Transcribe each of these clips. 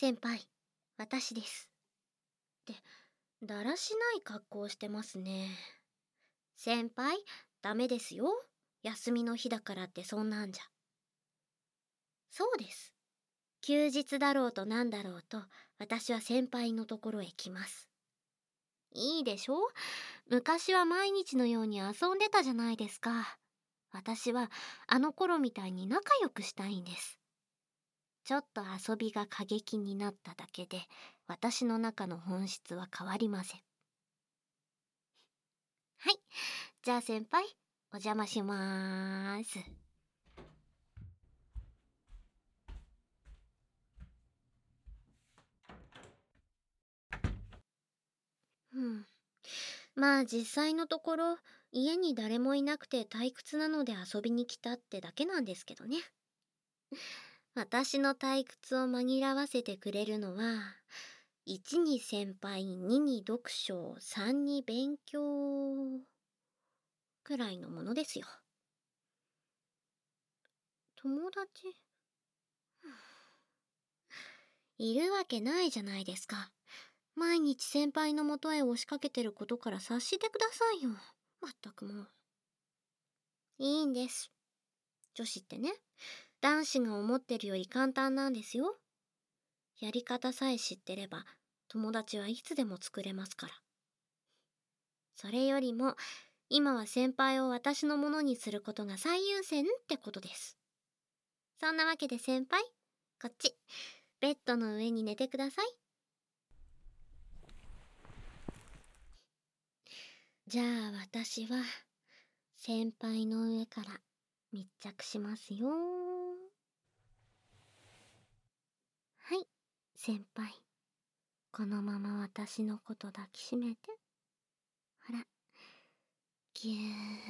先輩、私です。ってだらしない格好をしてますね。先輩、ダメですよ。休みの日だからってそんなんじゃ。そうです。休日だろうとなんだろうと、私は先輩のところへ来ます。いいでしょ？昔は毎日のように遊んでたじゃないですか。私はあの頃みたいに仲良くしたいんです。ちょっと遊びが過激になっただけで、私の中の本質は変わりません。はい、じゃあ先輩、お邪魔しまーす。まあ実際のところ、家に誰もいなくて退屈なので遊びに来たってだけなんですけどね。私の退屈を紛らわせてくれるのは、1に先輩、2に読書、3に勉強くらいのものですよ。友達いるわけないじゃないですか。毎日先輩の元へ押しかけてることから察してくださいよ。まったくもう。いいんです。女子ってね、男子が思ってるより簡単なんですよ。やり方さえ知ってれば、友達はいつでも作れますから。それよりも、今は先輩を私のものにすることが最優先ってことです。そんなわけで先輩、こっち、ベッドの上に寝てください。じゃあ私は、先輩の上から密着しますよ。はい、先輩。このまま私のこと抱きしめて。ほら、ぎゅー。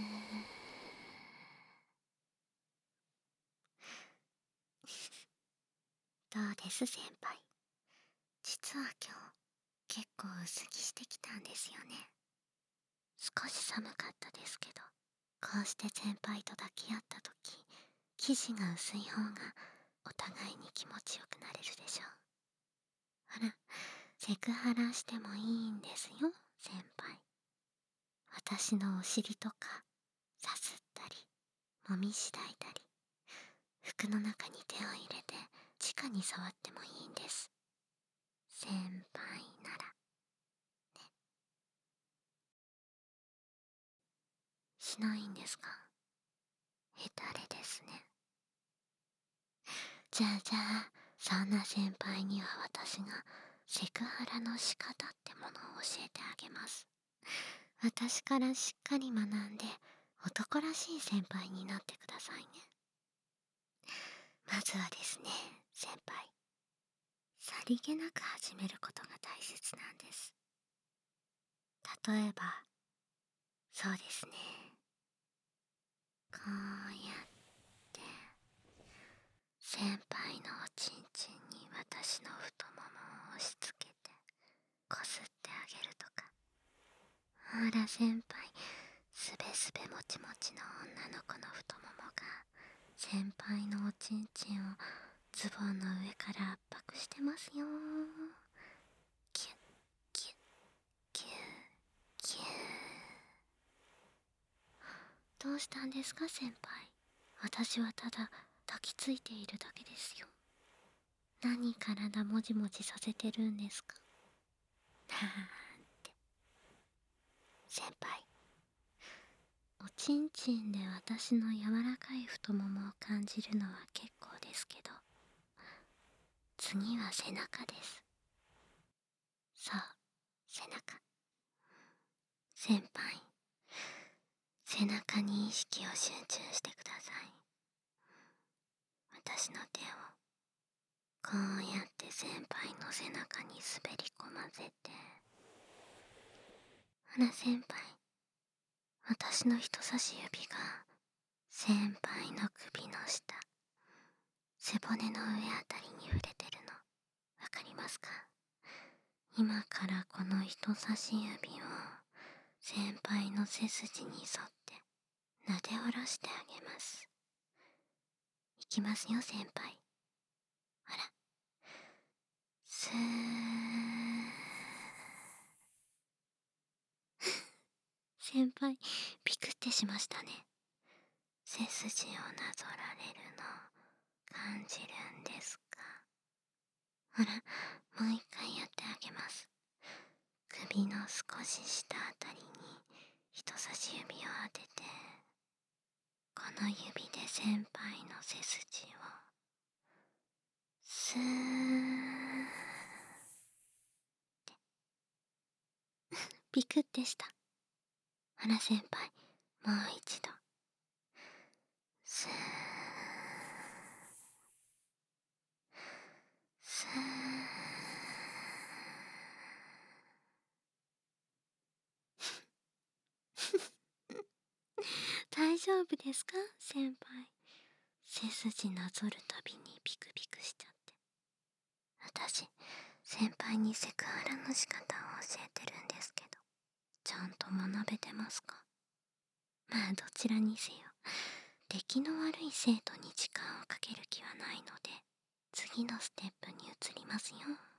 どうです先輩。実は今日、結構薄着してきたんですよね。少し寒かったですけど、こうして先輩と抱き合った時、生地が薄い方がお互いに気持ちよくなれるでしょう。ほら、セクハラしてもいいんですよ、先輩。私のお尻とか、さすったり、もみしだいたり、服の中に手を入れて、直に触ってもいいんです。先輩なら。しないんですか？ヘタレですね。じゃあ、そんな先輩には私がセクハラの仕方ってものを教えてあげます。私からしっかり学んで男らしい先輩になってくださいね。まずはですね、先輩。さりげなく始めることが大切なんです。例えば、そうですね。こうやって先輩のおちんちんに私の太ももを押し付けてこすってあげるとか。ほら先輩、すべすべもちもちの女の子の太ももが先輩のおちんちんをズボンの上から圧迫してますよ。キュッキュッキュッキュッ。どうしたんですか先輩。私はただ抱きついているだけですよ。何体もじもじさせてるんですか。なんて。先輩、おちんちんで私の柔らかい太ももを感じるのは結構ですけど、次は背中です。そう、背中。先輩、背中に意識を集中してください。私の手をこうやって先輩の背中に滑り込ませて。ほら先輩、私の人差し指が先輩の首の下、背骨の上あたりに触れてるのわかりますか？今からこの人差し指を先輩の背筋に沿って撫で下ろしてあげます。いきますよ先輩。ほら、 スー先輩、ピクってしましたね。背筋をなぞられるの感じるんですか？ほら、もう一回やってあげます。首の少し下あたりに人差し指を当てて、この指で先輩の背筋をスーってピクってした。ほら先輩、もう一度スースー大丈夫ですか先輩。背筋なぞるたびにピクピクしちゃって。私、先輩にセクハラの仕方を教えてるんですけど、ちゃんと学べてますか？まあどちらにせよ、出来の悪い生徒に時間をかける気はないので、次のステップに移りますよ。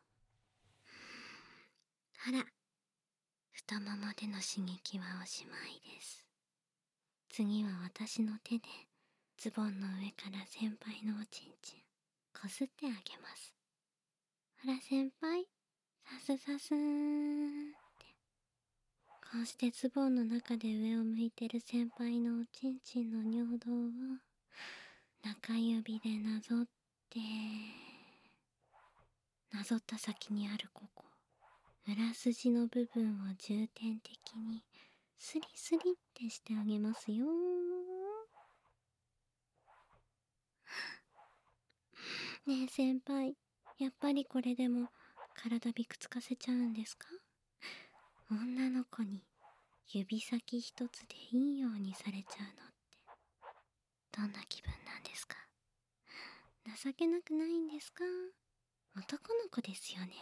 あら、太ももでの刺激はおしまいです。次は私の手でズボンの上から先輩のおちんちんこすってあげます。ほら先輩、さすさすーんって。こうしてズボンの中で上を向いてる先輩のおちんちんの尿道を中指でなぞって、なぞった先にあるここ、裏筋の部分を重点的にスリスリってしてあげますよ。ねえ先輩、やっぱりこれでも体びくつかせちゃうんですか？女の子に指先一つでいいようにされちゃうのってどんな気分なんですか？情けなくないんですか？男の子ですよね。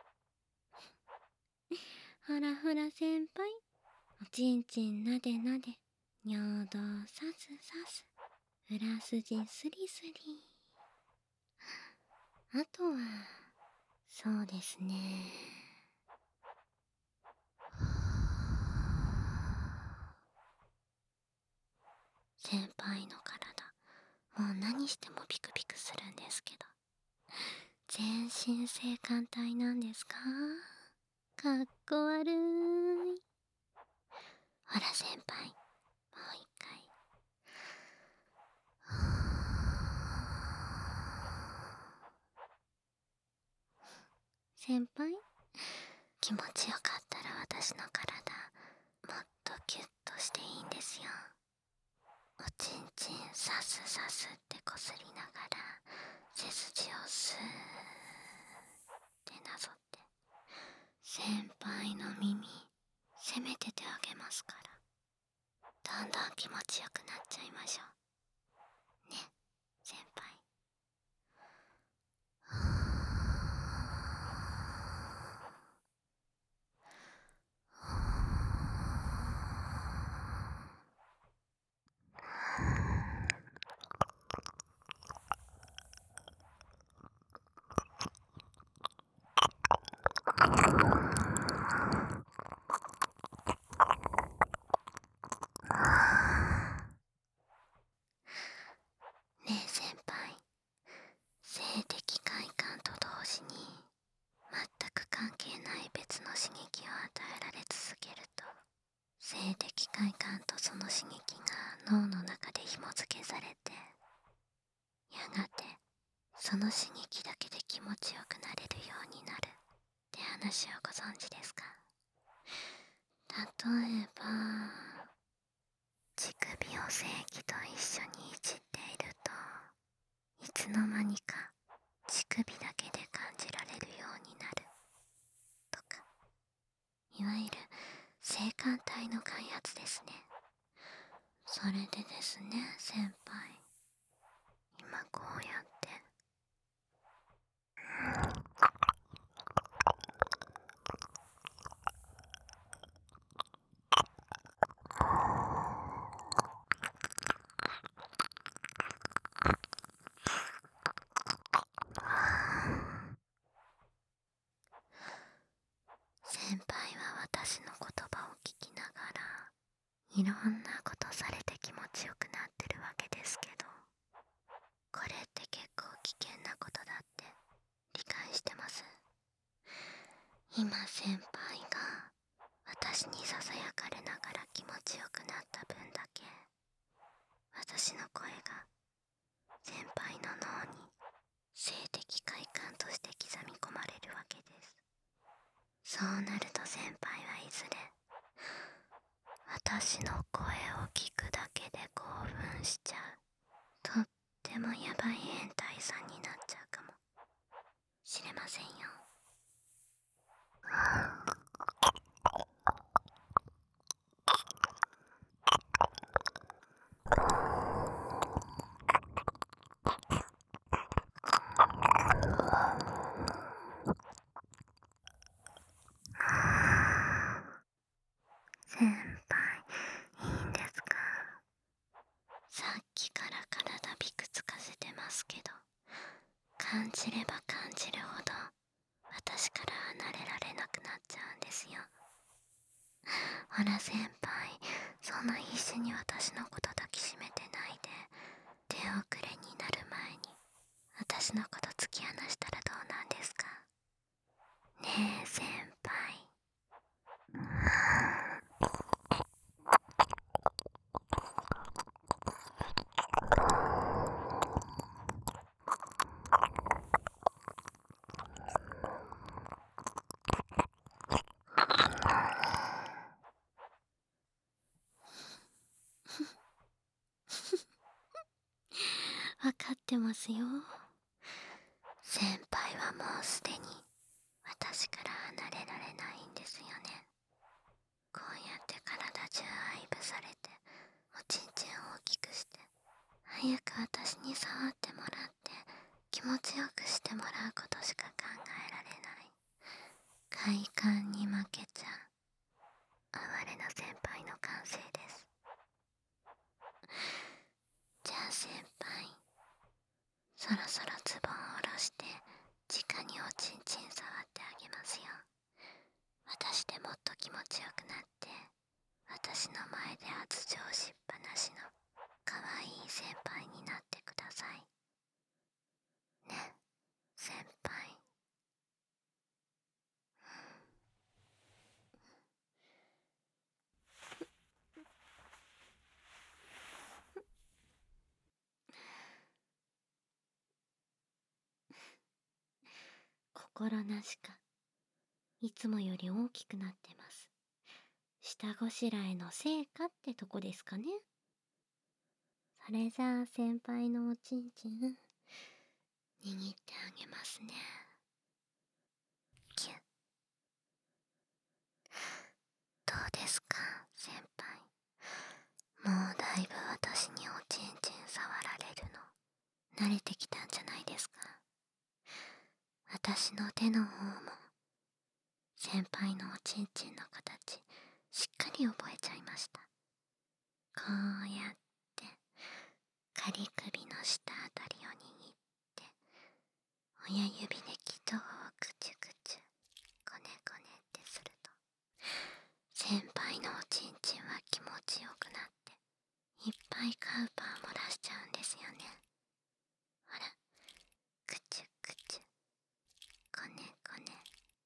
ほらほら先輩、おちんちんなでなで、尿道さすさす、裏筋スリスリ。あとは、そうですね。先輩の体、もう何してもピクピクするんですけど、全身性感帯なんですか？かっこ悪い。ほら先輩、もう一回。先輩、気持ちよかったら私の体もっとキュッとしていいんですよ。おちんちんさすさすってこすりながら背筋をスーってなぞって、先輩の耳攻めててあげますから、だんだん気持ちよくなっちゃいましょうね、先輩。ねえ先輩、性的快感と同時に全く関係ない別の刺激を与えられ続けると、性的快感とその刺激が脳の中で紐付けされて、やがてその刺激だけで気持ちよくなれるようになるって話をご存知ですか？例えば、乳首を性器と一緒にいじっていると、いつの間にか乳首だけで感じられるようになるとか、いわゆる性感帯の開発ですね。それでですね先輩、今こうやって先輩は私の言葉を聞きながらいろんなことされて気持ちよくなってるわけですけど、これって結構危険なことだって理解してます。今先輩が私にささやかれながら気持ちよくなった分だけ、私の声が先輩の脳に性的快感として刻み込まれるわけです。そうなると先輩はいずれ私の声を聞くだけで興奮しちゃう、とってもヤバい変態さんになっちゃうかもしれませんよ。先輩、いいんですか？さっきから体びくつかせてますけど、感じれば感じるほど私から離れられなくなっちゃうんですよ。ほら先輩、そんな必死に私のこと抱きしめてないで、手遅れになる前に私のこと突き放したらどうなんですか？ねえ先輩。わかってますよ。先輩はもうすでに私から離れられないんですよね。こうやって体中愛撫されて、おちんちんを大きくして、早く私に触ってもらって気持ちよくしてもらうことしか考えられない。快感に負けちゃう哀れな先輩の完成です。じゃあ先輩、そろそろズボンを下ろして直におちんちん触ってあげますよ。私でもっと気持ちよくなって、私の前で発情しっぱなしの可愛い先輩になってくださいね、先輩。心なしかいつもより大きくなってます。下ごしらえの成果ってとこですかね。それじゃあ先輩のおちんちん握ってあげますね。キュッ。どうですか先輩、もうだいぶ私におちんちん触られるの慣れてきたんじゃないですか？私の手の方も先輩のおちんちんの形しっかり覚えちゃいました。こうやって仮首の下あたりを握って、親指で気道をクチュクチュコネコネってすると、先輩のおちんちんは気持ちよくなっていっぱいカウパー漏らしちゃうんですよね。ほら、クチュクチュコネコネ。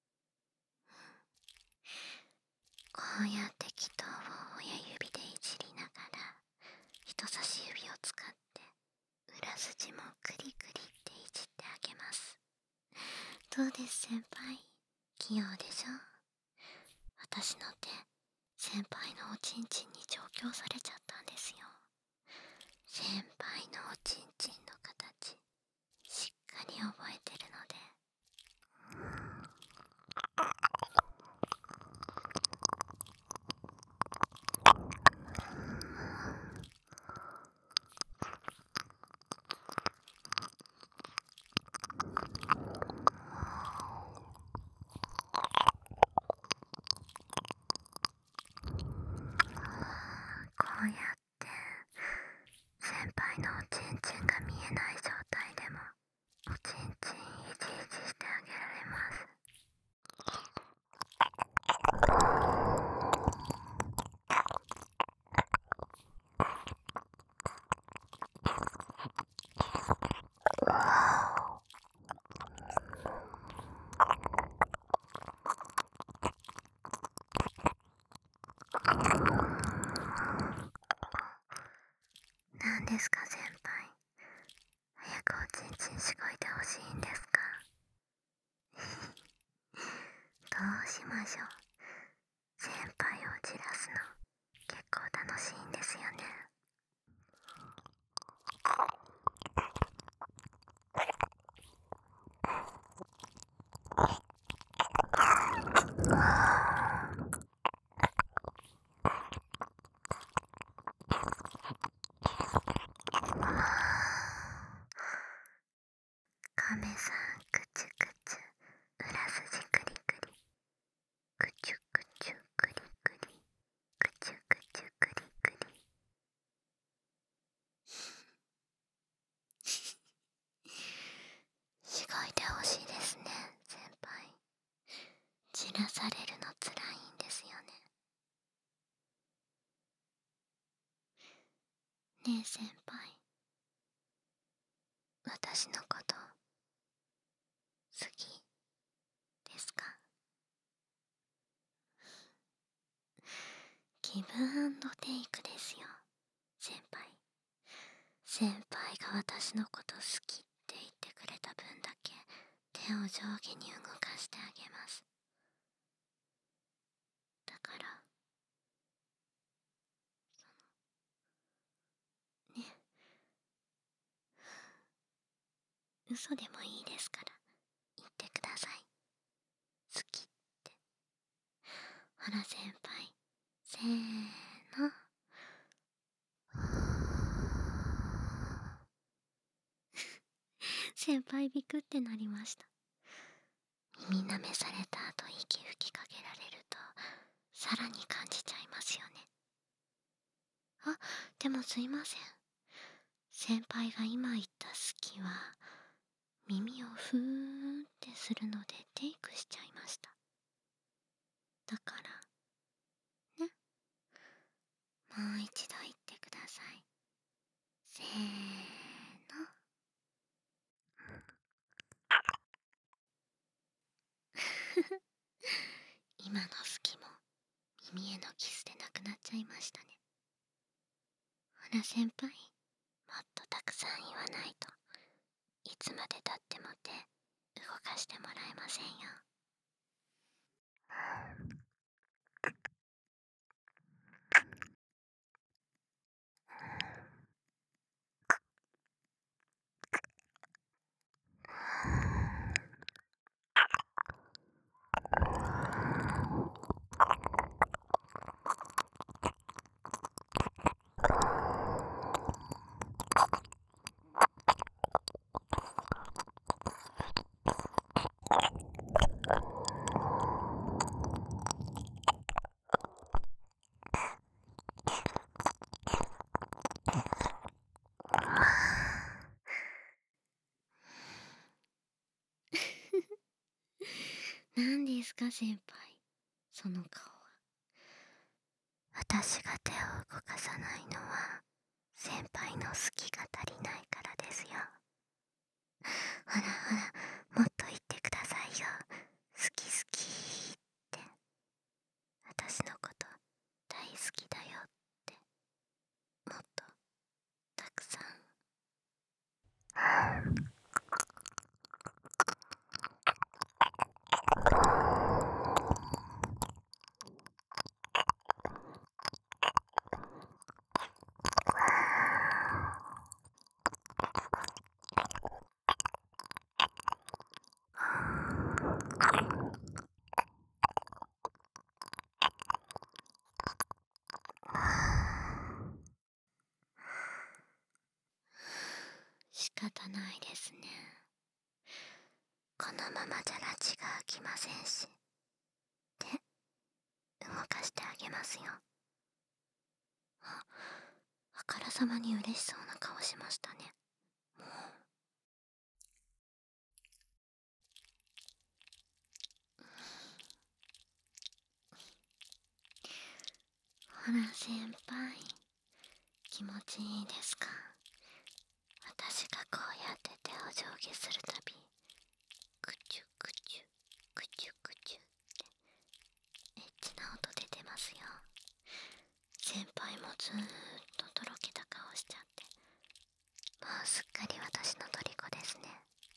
こうやって気道を親指でいじりながら、人差し指を使って裏筋もクリクリっていじってあげます。どうです先輩、器用でしょ？私の手、先輩のおちんちんに調教されちゃったんですよ。先輩のおちんちんの形しっかり覚えてるので。こうやって先輩のおちんちんが見えない状態でもおちんちんいじいじしてあげられます。 ですか先輩。早くおちんちんしごいてほしいんですか？どうしましょう。先輩をじらすの結構楽しいんですよね。カメさん、くちゅくちゅ、裏筋くりくり、くちゅくちゅくりくり、くちゅくちゅくりくり。しごいてほしいですね先輩。じらされるのつらいんですよね。ねえ先輩、私のこと好きですか？ギブアンドテイクですよ先輩。先輩が私のこと好きって言ってくれた分だけ手を上下に動かしてあげます。だからね、嘘でもいいですから言ってください。好きって。ほら先輩、せーの。先輩ビクってなりました。耳舐めされた後息吹きかけられるとさらに感じちゃいますよね。あ、でもすいません。先輩が今言った好きは耳をふーんってするのでテイクしちゃいました。だからね、もう一度言ってください。せーの。今の好きも耳へのキスでなくなっちゃいましたね。ほら先輩、もっとたくさん言わないといつまでたっても手動かしてもらえませんよ。何ですか先輩、その顔は。私が手を動かさないのは先輩の好きが足りないからですよ。ほらほら、もっと言ってくださいよ。好き好きって。私のこと大好きだよって。もっとたくさん。仕方ないですね。このままじゃ拉致が開きませんし。で、動かしてあげますよ。あ、あからさまに嬉しそうな顔しましたね。もう。ほら先輩、気持ちいいですか？私がこうやって手を上下するたび、クチュクチュクチュクチュってエッチな音出てますよ。先輩もずーっととろけた顔しちゃってすっかり私の虜ですね。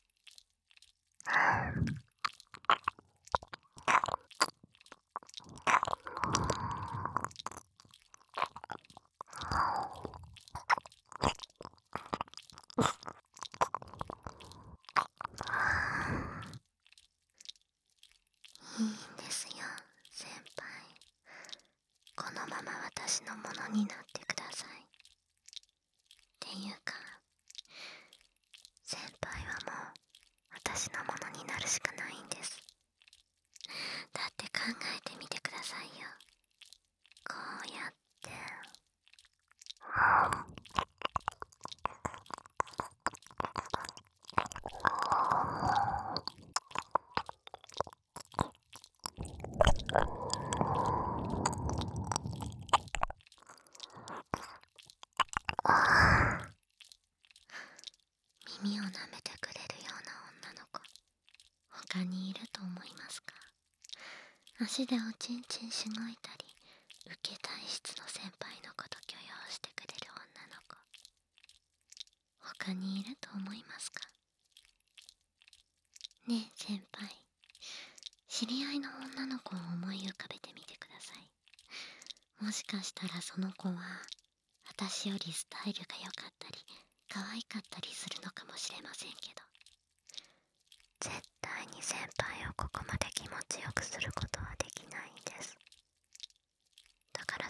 いいんですよ、先輩。このまま私のものになってください。っていうか、先輩はもう私のものになるしかないんです。だって考えてみてくださいよ。こうやって耳を舐めてくれるような女の子、他にいると思いますか？足でおちんちんしごいたり、受け体質の先輩のこと許容してくれる女の子、他にいると思いますか？ねえ先輩、知り合いの女の子を思い浮かべてみてください。もしかしたらその子は私よりスタイルが良かったり可愛かったりするのかもしれませんけど、絶対に先輩をここまで気持ちよくすることはできないんです。だから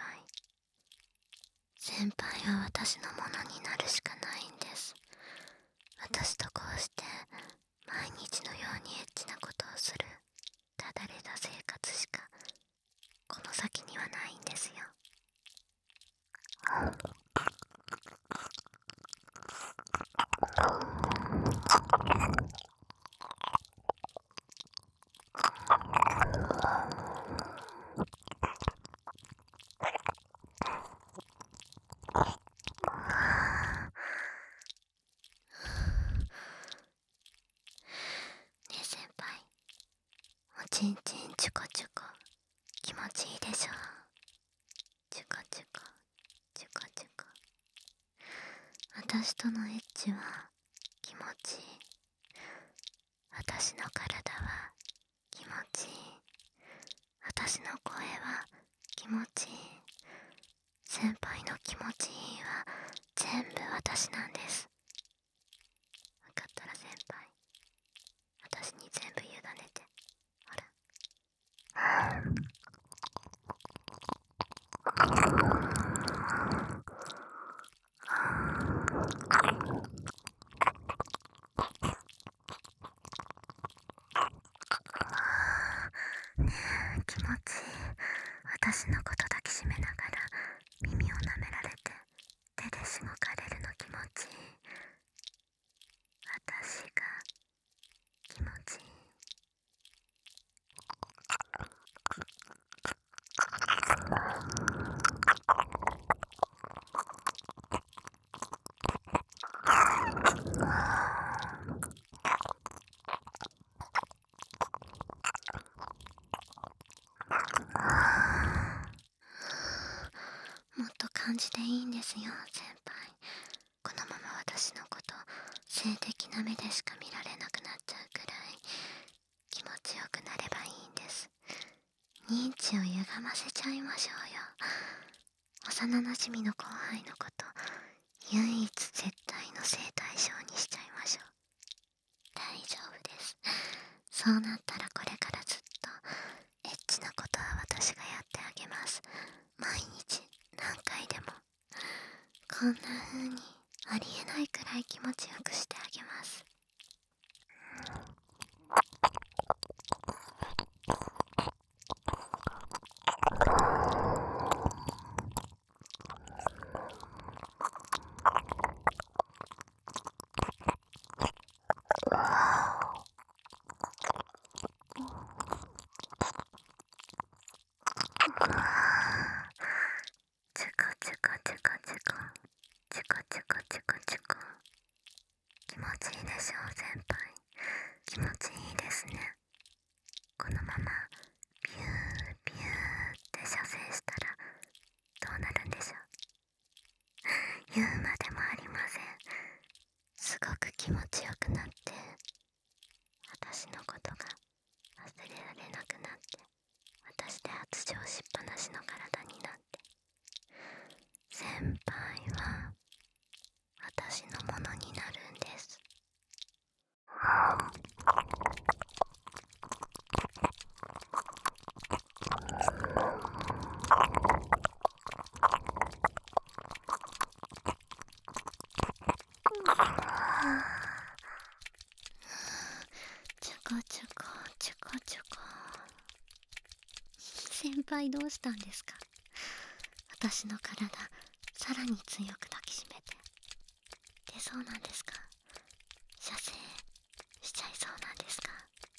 先輩は私のものになるしかないんです。私とこうして毎日のようにエッチなことをするただれた生活しかこの先にはないんですよ。ねえ先輩、おちんちんチュコチュコ気持ちいいでしょ？チュコチュコチュコチュコ。私とのエッチは気持ちいい。私の体は気持ちいい。私の声は気持ちいい。先輩の気持ちいいは全部私なんです。分かったら先輩、私に全部委ねて。ほら。気持ちいい。私のこと抱きしめながら耳を舐められて手でしごかれるの気持ちいい。私が気持ちいい。もっと感じていいんですよ先輩。このまま私のこと性的な目でしか見られなくなっちゃうくらい気持ちよくなればいいんです。認知を歪ませちゃいましょうよ。幼なじみの後輩のこと唯一絶対の性対象にしちゃいましょう。大丈夫です。そうなったらこれからずっとエッチなことは私がやってあげます。毎日何回でも。こんな風にありえないくらい気持ちよくしてあげます。チュコチュコチュコチュコチュコチュコチュコチュコ。 先輩どうしたんですか？私の体さらに強く抱きしめて出そうなんですか？射精しちゃいそうなんですか？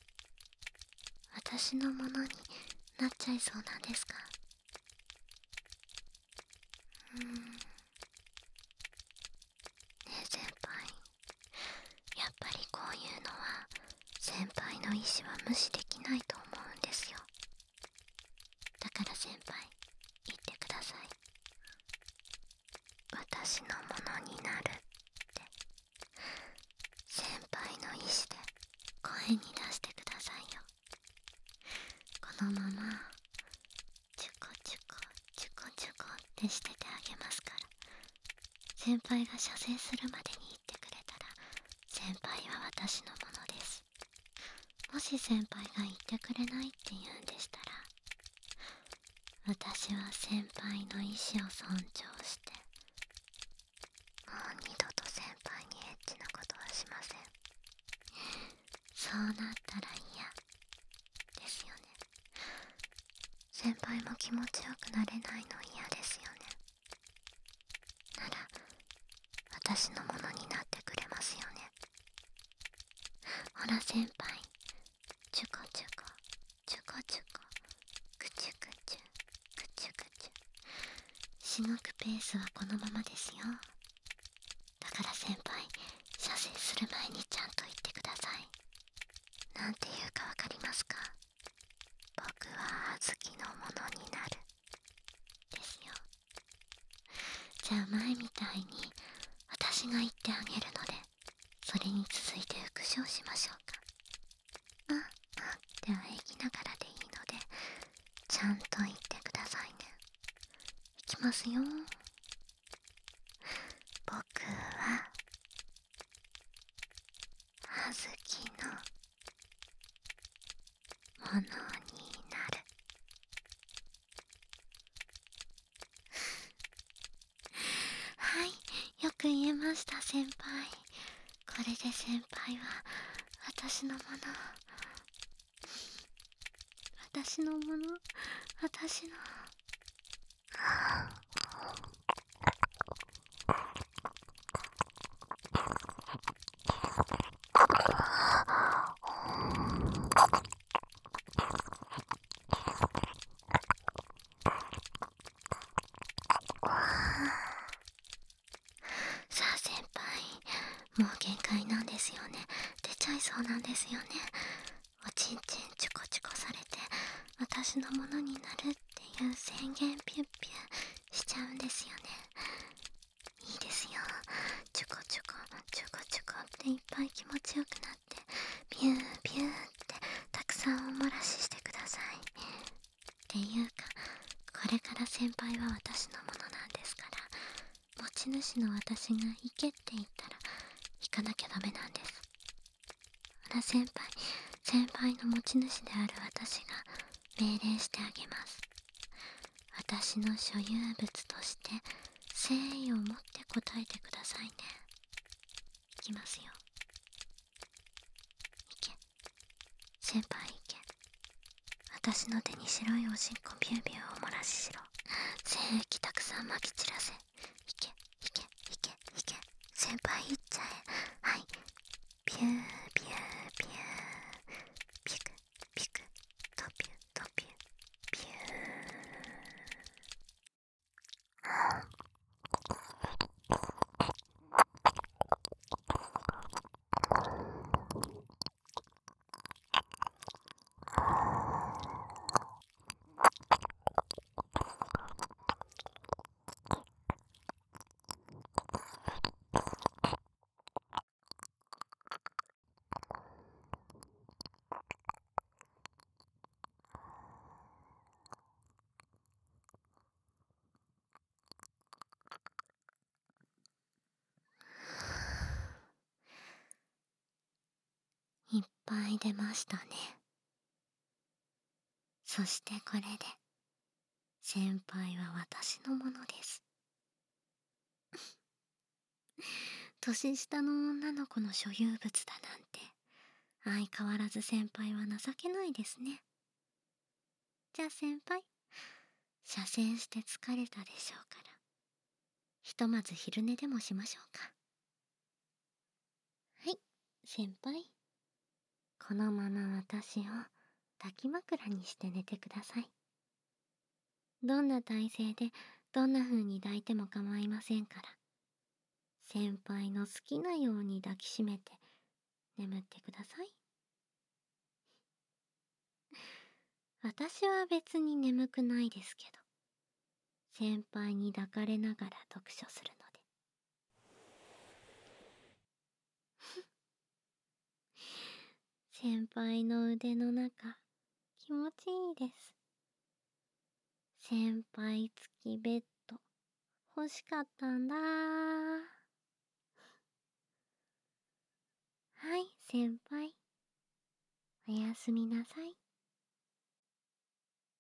私のものになっちゃいそうなんですか？ねえ先輩、やっぱりこういうのは先輩の意志は無視できないと思うんですよ。だから先輩、言ってください。私のものになるって先輩の意志で声に出してくださいよ。このままチュコチュコチュコチュコってしててあげますから、先輩が射精するまでに言ってくれたら先輩は私のものです。もし先輩が言ってくれないって言うんでしたら、私は先輩の意志を尊重してもう二度と先輩にエッチなことはしません。そうなったら嫌ですよね。先輩も気持ちよくなれないの嫌ですよね。なら私のものになってくれますよね。ほら先輩、チュコチュコチュコチュコクチュクチュクチュクチュ、しごくペースはこのままですよ。だから先輩、射精する前にちゃんと言ってください。なんて言うかわかりますか？僕は小豆のものになるですよ。じゃあ前みたいに私が言ってあげるので、それに続いて復唱しましょうか。では演技ながらでいいのでちゃんと言ってくださいね。いきますよ。僕は小豆のものになる。はい、よく言えました先輩。これで先輩は私のもの、私のもの、私の。さあ先輩、もう限界なんですよね。出ちゃいそうなんですよね。おちんちんチュコチュコされて私のものになるっていう宣言ピュッピュしちゃうんですよね。いいですよ。チュコチュコチュコチュコっていっぱい気持ちよくなってピューピューってたくさんおもらししてください。っていうか、これから先輩は私のものなんですから、持ち主の私が行けって言ったら行かなきゃダメなんです。ほら先輩の持ち主である私が命令してあげます。私の所有物として誠意を持って答えてくださいね。いきますよ。いけ先輩、いけ。私の手に白いおしっこビュービューお漏らししろ。精液たくさんまき散らせ。いけいけいけいけ。先輩いっちゃえ。はい、ピューピューピュー、ピクピク、トピュトピュピュー。いっぱい出ましたね。そしてこれで先輩は私のものです。年下の女の子の所有物だなんて相変わらず先輩は情けないですね。じゃあ先輩、 車線して疲れたでしょうから、ひとまず昼寝でもしましょうか。はい、先輩。このまま私を抱き枕にして寝てください。どんな体勢でどんな風に抱いても構いませんから、先輩の好きなように抱きしめて眠ってください。私は別に眠くないですけど、先輩に抱かれながら読書するので。先輩の腕の中、気持ちいいです。先輩付きベッド、欲しかったんだ。はい、先輩。おやすみなさい。